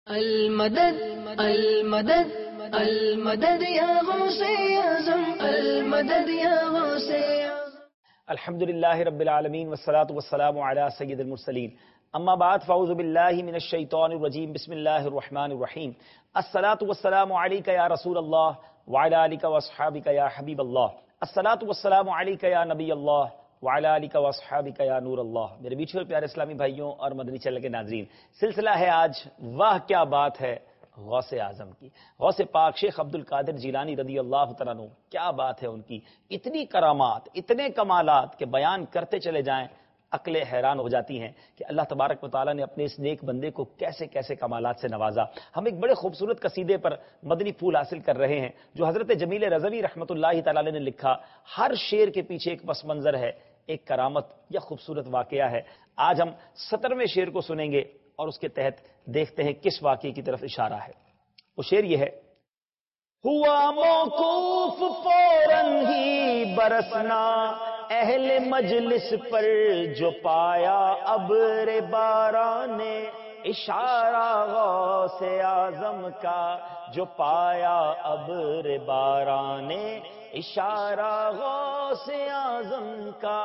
المدد المدد المدد یا غوث اعظم، المدد یا غوث اعظم۔ الحمدللہ رب العالمین والصلاة والسلام علی سید المرسلین، اما بعد فاعوذ باللہ من الشیطان الرجیم، بسم اللہ الرحمن الرحیم۔ الصلاة والسلام علیک یا رسول اللہ وعلی آلک واصحابک یا حبیب اللہ، الصلاة والسلام علیک یا نبی اللہ وعلی آلک واصحابک یا نور اللہ۔ میرے بیچ اور پیارے اسلامی بھائیوں اور مدنی چینل کے ناظرین، سلسلہ ہے آج واہ کیا بات ہے غوث اعظم کی، غوث پاک شیخ عبد القادر جیلانی رضی اللہ تعالیٰ عنہ، کیا بات ہے ان کی، اتنی کرامات، اتنے کمالات کہ بیان کرتے چلے جائیں عقلیں حیران ہو جاتی ہیں کہ اللہ تبارک و تعالیٰ نے اپنے اس نیک بندے کو کیسے کیسے کمالات سے نوازا۔ ہم ایک بڑے خوبصورت قصیدے پر مدنی پھول حاصل کر رہے ہیں جو حضرت جمیل رضوی رحمۃ اللہ تعالیٰ علیہ نے لکھا۔ ہر شعر کے پیچھے ایک پس منظر ہے، ایک کرامت یا خوبصورت واقعہ ہے۔ آج ہم 17ویں شعر کو سنیں گے اور اس کے تحت دیکھتے ہیں کس واقعے کی طرف اشارہ ہے۔ وہ شعر یہ ہے: ہوا موقوف فوراً ہی برسنا اہل مجلس پر جو پایا ابر باران نے، اشارہ غوث اعظم کا جو پایا ابر باران نے، اشارہ غوث اعظم کا۔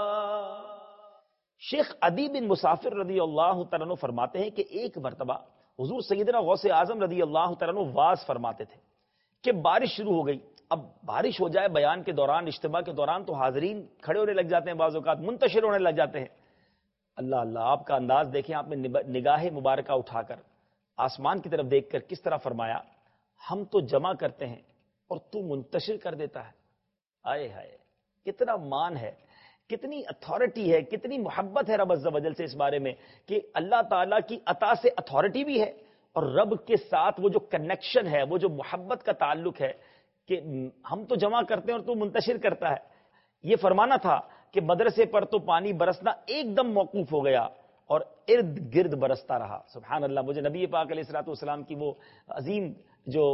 شیخ عدی بن مسافر رضی اللہ تعالیٰ عنہ فرماتے ہیں کہ ایک مرتبہ حضور سیدنا غوث اعظم رضی اللہ تعالیٰ عنہ واز فرماتے تھے کہ بارش شروع ہو گئی۔ اب بارش ہو جائے بیان کے دوران، اجتماع کے دوران، تو حاضرین کھڑے ہونے لگ جاتے ہیں، بعض اوقات منتشر ہونے لگ جاتے ہیں۔ اللہ اللہ، آپ کا انداز دیکھیں، آپ نے نگاہ مبارکہ اٹھا کر آسمان کی طرف دیکھ کر کس طرح فرمایا، ہم تو جمع کرتے ہیں اور تو منتشر کر دیتا ہے۔ آئے ہائے، کتنا مان ہے، کتنی اتھارٹی ہے، کتنی محبت ہے رب عز و جل سے اس بارے میں کہ اللہ تعالیٰ کی عطا سے اتھارٹی بھی ہے اور رب کے ساتھ وہ جو کنیکشن ہے، وہ جو محبت کا تعلق ہے کہ ہم تو جمع کرتے ہیں اور تو منتشر کرتا ہے۔ یہ فرمانا تھا کہ مدرسے پر تو پانی برسنا ایک دم موقوف ہو گیا اور ارد گرد برستا رہا۔ سبحان اللہ، مجھے نبی پاک علیہ الصلوۃ والسلام کی وہ عظیم جو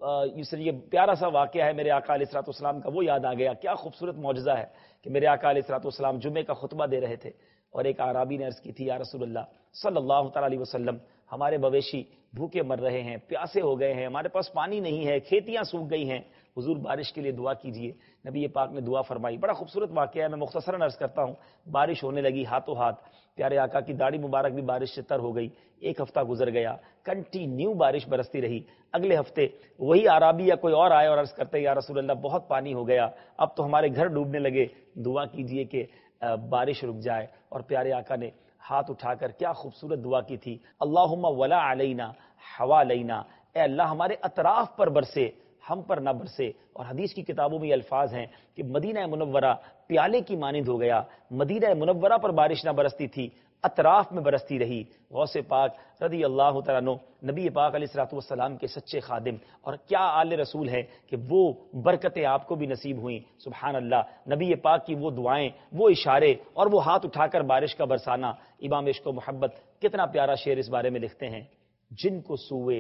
یہ پیارا سا واقعہ ہے میرے آقا علیہ الصلوۃ والسلام کا، وہ یاد آ گیا۔ کیا خوبصورت معجزہ ہے کہ میرے آقا علیہ الصلوۃ والسلام جمعے کا خطبہ دے رہے تھے اور ایک اعرابی نے عرض کی تھی، یا رسول اللہ صلی اللہ تعالی علیہ وسلم، ہمارے مویشی بھوکے مر رہے ہیں، پیاسے ہو گئے ہیں، ہمارے پاس پانی نہیں ہے، کھیتیاں سوکھ گئی ہیں، حضور بارش کے لیے دعا کیجئے۔ نبی پاک نے دعا فرمائی۔ بڑا خوبصورت واقعہ ہے، میں مختصراً عرض کرتا ہوں۔ بارش ہونے لگی ہاتھوں ہاتھ، پیارے آقا کی داڑھی مبارک بھی بارش سے تر ہو گئی۔ ایک ہفتہ گزر گیا، کنٹینیو بارش برستی رہی۔ اگلے ہفتے وہی اعرابی یا کوئی اور آئے اور عرض کرتے، یا رسول اللہ بہت پانی ہو گیا، اب تو ہمارے گھر ڈوبنے لگے، دعا کیجئے کہ بارش رک جائے۔ اور پیارے آقا نے ہاتھ اٹھا کر کیا خوبصورت دعا کی تھی، اللہم ولا علینا حوالینا، اے اللہ ہمارے اطراف پر برسے، ہم پر نہ برسے۔ اور حدیث کی کتابوں میں یہ الفاظ ہیں کہ مدینہ منورہ پیالے کی مانند ہو گیا، مدینہ منورہ پر بارش نہ برستی تھی، اطراف میں برستی رہی۔ غوث پاک رضی اللہ تعالیٰ عنہ نبی پاک علیہ الصلوۃ والسلام کے سچے خادم، اور کیا آل رسول ہے کہ وہ برکتیں آپ کو بھی نصیب ہوئیں۔ سبحان اللہ، نبی پاک کی وہ دعائیں، وہ اشارے اور وہ ہاتھ اٹھا کر بارش کا برسانا۔ امام عشق و محبت کتنا پیارا شعر اس بارے میں لکھتے ہیں: جن کو سوئے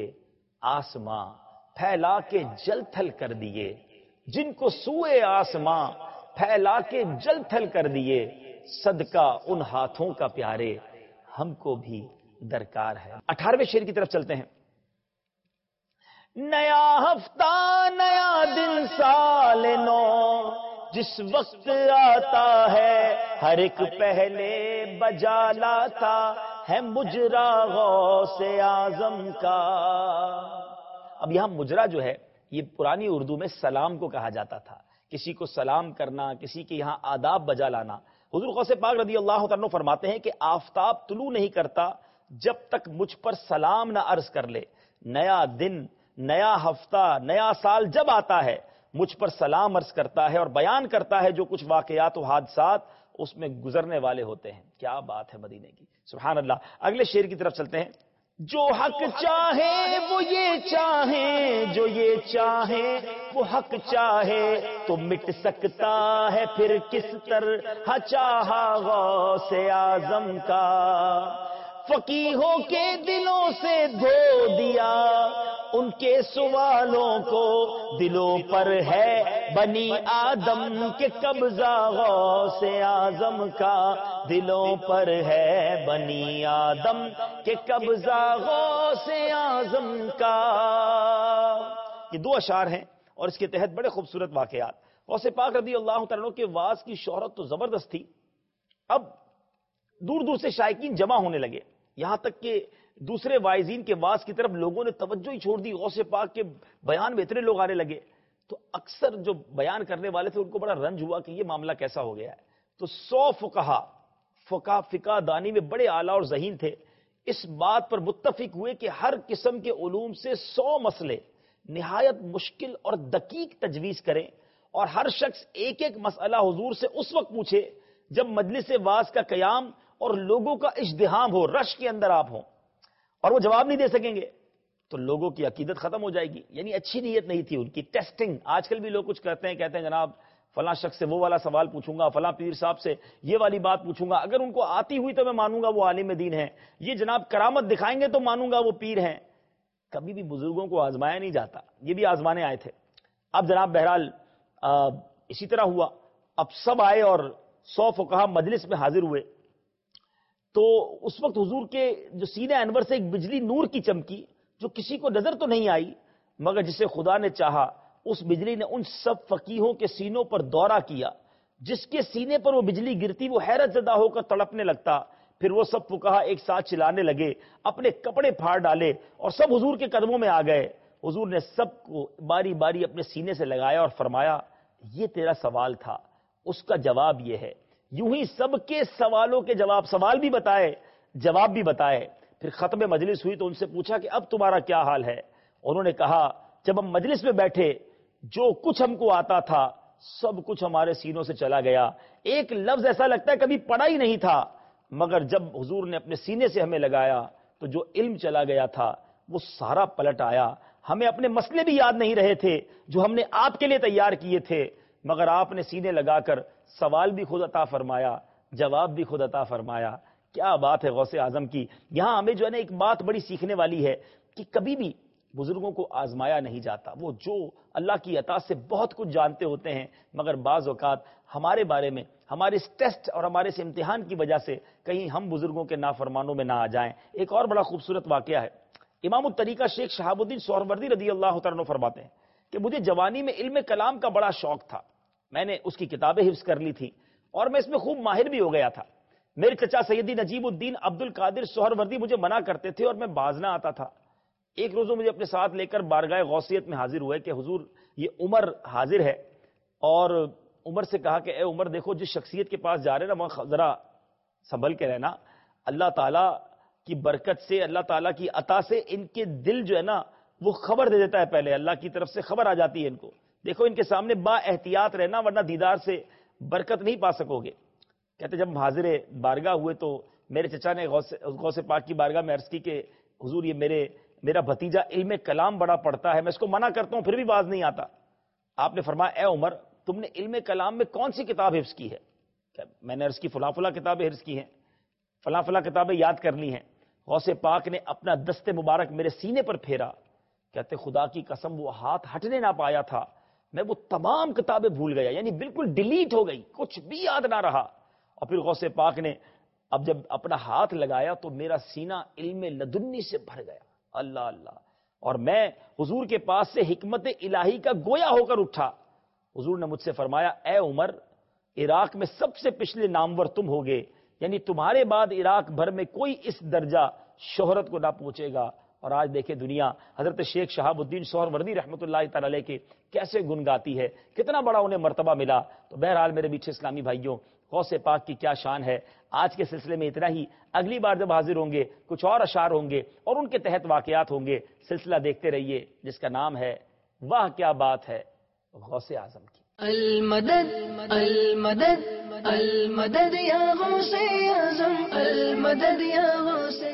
آسماں پھیلا کے جل تھل کر دیے، جن کو سوئے آسماں پھیلا کے جل تھل کر دیے، صدقہ ان ہاتھوں کا پیارے ہم کو بھی درکار ہے۔ 18ویں شعر کی طرف چلتے ہیں۔ نیا ہفتہ نیا دن سال نو جس وقت آتا ہے، ہر ایک پہلے بجا لاتا ہے مجرا غوث اعظم کا۔ اب یہاں مجرا جو ہے یہ پرانی اردو میں سلام کو کہا جاتا تھا، کسی کو سلام کرنا، کسی کے یہاں آداب بجا لانا۔ حضور غوث پاک رضی اللہ تعالیٰ عنہ فرماتے ہیں کہ آفتاب طلوع نہیں کرتا جب تک مجھ پر سلام نہ عرض کر لے۔ نیا دن، نیا ہفتہ، نیا سال جب آتا ہے مجھ پر سلام عرض کرتا ہے اور بیان کرتا ہے جو کچھ واقعات و حادثات اس میں گزرنے والے ہوتے ہیں۔ کیا بات ہے مدینے کی، سبحان اللہ۔ اگلے شعر کی طرف چلتے ہیں۔ جو حق چاہے وہ یہ چاہے، جو یہ چاہے وہ حق چاہے، تو مٹ سکتا ہے پھر کس طرح چاہا غوث اعظم کا۔ فقیہوں کے دلوں سے دھو دیا ان کے سوالوں کو دلوں پر ہے بنی آدم کے قبضہ غوث اعظم کا، دلوں پر ہے بنی آدم کے قبضہ غوث اعظم کا۔ یہ دو اشعار ہیں اور اس کے تحت بڑے خوبصورت واقعات۔ غوث پاک رضی اللہ تعالیٰ عنہ کے واعظ کی شہرت تو زبردست تھی، اب دور دور سے شائقین جمع ہونے لگے، یہاں تک کہ دوسرے واعظین کے واعظ کی طرف لوگوں نے توجہ ہی چھوڑ دی، غوث پاک کے بیان میں اتنے لوگ آنے لگے۔ تو اکثر جو بیان کرنے والے تھے ان کو بڑا رنج ہوا کہ یہ معاملہ کیسا ہو گیا ہے۔ تو 100 فقہ دانی میں بڑے اعلیٰ اور ذہین تھے، اس بات پر متفق ہوئے کہ ہر قسم کے علوم سے 100 مسئلے نہایت مشکل اور دقیق تجویز کریں، اور ہر شخص ایک ایک مسئلہ حضور سے اس وقت پوچھے جب مجلس واعظ کا قیام اور لوگوں کا ازدحام ہو، رش کے اندر آپ ہوں، اور وہ جواب نہیں دے سکیں گے تو لوگوں کی عقیدت ختم ہو جائے گی۔ یعنی اچھی نیت نہیں تھی ان کی، ٹیسٹنگ۔ آج کل بھی لوگ کچھ کہتے ہیں جناب فلاں شخص سے وہ والا سوال پوچھوں گا، فلاں پیر صاحب سے یہ والی بات پوچھوں گا، اگر ان کو آتی ہوئی تو میں مانوں گا وہ عالم دین ہے، یہ جناب کرامت دکھائیں گے تو مانوں گا وہ پیر ہیں۔ کبھی بھی بزرگوں کو آزمایا نہیں جاتا، یہ بھی آزمانے آئے تھے۔ اب جناب بہرحال اسی طرح ہوا، اب سب آئے اور 100 فقہا مجلس میں حاضر ہوئے، تو اس وقت حضور کے جو سینہ انور سے ایک بجلی نور کی چمکی جو کسی کو نظر تو نہیں آئی، مگر جسے خدا نے چاہا اس بجلی نے ان سب فقیہوں کے سینوں پر دورہ کیا۔ جس کے سینے پر وہ بجلی گرتی وہ حیرت زدہ ہو کر تڑپنے لگتا۔ پھر وہ سب فقہا ایک ساتھ چلانے لگے، اپنے کپڑے پھاڑ ڈالے اور سب حضور کے قدموں میں آ گئے۔ حضور نے سب کو باری باری اپنے سینے سے لگایا اور فرمایا، یہ تیرا سوال تھا، اس کا جواب یہ ہے۔ یوں ہی سب کے سوالوں کے جواب، سوال بھی بتائے جواب بھی بتائے۔ پھر ختم مجلس ہوئی تو ان سے پوچھا کہ اب تمہارا کیا حال ہے؟ انہوں نے کہا، جب ہم مجلس میں بیٹھے جو کچھ ہم کو آتا تھا سب کچھ ہمارے سینوں سے چلا گیا، ایک لفظ ایسا لگتا ہے کبھی پڑھا ہی نہیں تھا، مگر جب حضور نے اپنے سینے سے ہمیں لگایا تو جو علم چلا گیا تھا وہ سارا پلٹ آیا۔ ہمیں اپنے مسئلے بھی یاد نہیں رہے تھے جو ہم نے آپ کے لیے تیار کیے تھے، مگر آپ نے سینے لگا کر سوال بھی خود عطا فرمایا، جواب بھی خود عطا فرمایا۔ کیا بات ہے غوث اعظم کی۔ یہاں ہمیں جو ہے نا ایک بات بڑی سیکھنے والی ہے کہ کبھی بھی بزرگوں کو آزمایا نہیں جاتا، وہ جو اللہ کی عطا سے بہت کچھ جانتے ہوتے ہیں، مگر بعض اوقات ہمارے بارے میں ہمارے اس ٹیسٹ اور ہمارے اس امتحان کی وجہ سے کہیں ہم بزرگوں کے نافرمانوں میں نہ آ جائیں۔ ایک اور بڑا خوبصورت واقعہ ہے، امام الطریقہ شیخ شہاب الدین سہروردی رضی اللہ تعالیٰ عنہ فرماتے ہیں کہ مجھے جوانی میں علم کلام کا بڑا شوق تھا، میں نے اس کی کتابیں حفظ کر لی تھی اور میں اس میں خوب ماہر بھی ہو گیا تھا۔ میرے چچا سیدی نجیب الدین عبد القادر سہروردی مجھے منع کرتے تھے اور میں باز نہ آتا تھا۔ ایک روز وہ مجھے اپنے ساتھ لے کر بارگاہ غوثیت میں حاضر ہوئے کہ حضور یہ عمر حاضر ہے، اور عمر سے کہا کہ اے عمر دیکھو جس شخصیت کے پاس جا رہے نا وہاں ذرا سنبھل کے رہنا، اللہ تعالیٰ کی برکت سے، اللہ تعالیٰ کی عطا سے ان کے دل جو ہے نا وہ خبر دے دیتا ہے، پہلے اللہ کی طرف سے خبر آ جاتی ہے ان کو، دیکھو ان کے سامنے با احتیاط رہنا ورنہ دیدار سے برکت نہیں پا سکو گے۔ کہتے جب حاضر بارگاہ ہوئے تو میرے چچا نے غوث پاک کی بارگاہ میں عرض کی کہ حضور یہ میرا بھتیجا علم کلام بڑا پڑھتا ہے، میں اس کو منع کرتا ہوں پھر بھی باز نہیں آتا۔ آپ نے فرمایا اے عمر تم نے علم کلام میں کون سی کتاب حفظ کی ہے؟ میں نے عرض کی فلاں فلاں کتابیں حفظ کی ہیں، فلاں فلاں کتابیں یاد کر لی ہیں۔ غوث پاک نے اپنا دست مبارک میرے سینے پر پھیرا، کہتے خدا کی قسم وہ ہاتھ ہٹنے نہ پایا تھا، میں وہ تمام کتابیں بھول گیا، یعنی بالکل ڈیلیٹ ہو گئی، کچھ بھی یاد نہ رہا۔ اور پھر غوث پاک نے اب جب اپنا ہاتھ لگایا تو میرا سینہ علم لدنی سے بھر گیا، اللہ اللہ، اور میں حضور کے پاس سے حکمت الہی کا گویا ہو کر اٹھا۔ حضور نے مجھ سے فرمایا اے عمر عراق میں سب سے پچھلے نامور تم ہوگے، یعنی تمہارے بعد عراق بھر میں کوئی اس درجہ شہرت کو نہ پہنچے گا۔ اور آج دیکھیں دنیا حضرت شیخ شہاب الدین سہروردی رحمۃ اللہ تعالی علیہ کے کیسے گن گاتی ہے، کتنا بڑا انہیں مرتبہ ملا۔ تو بہرحال میرے میٹھے اسلامی بھائیوں، غوث پاک کی کیا شان ہے۔ آج کے سلسلے میں اتنا ہی، اگلی بار جب حاضر ہوں گے کچھ اور اشعار ہوں گے اور ان کے تحت واقعات ہوں گے۔ سلسلہ دیکھتے رہیے جس کا نام ہے واہ کیا بات ہے غوث اعظم کی۔ المدد المدد المدد یا غوث اعظم، المدد یا غوث